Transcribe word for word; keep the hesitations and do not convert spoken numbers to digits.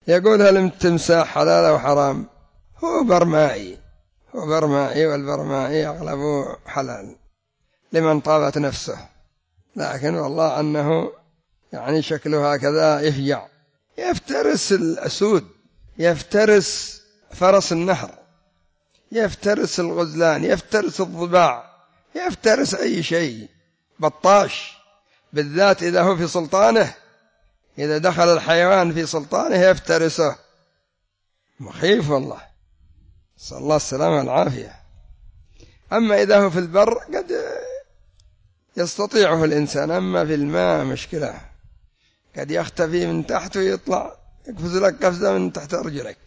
يقول هل التمساح حلال أو حرام؟ هو برمائي، هو برمائي، والبرمائي أغلبه حلال لمن طابت نفسه، لكن والله أنه يعني شكله هكذا يفجع، يفترس الأسود، يفترس فرس النهر، يفترس الغزلان، يفترس الضباع، يفترس أي شيء، بطاش، بالذات إذا هو في سلطانه، إذا دخل الحيوان في سلطانه يفترسه، مخيف والله، صلى الله السلامة والعافية. أما إذا هو في البر قد يستطيعه الإنسان، أما في الماء مشكلة، قد يختفي من تحت ويطلع يقفز لك قفزة من تحت رجلك.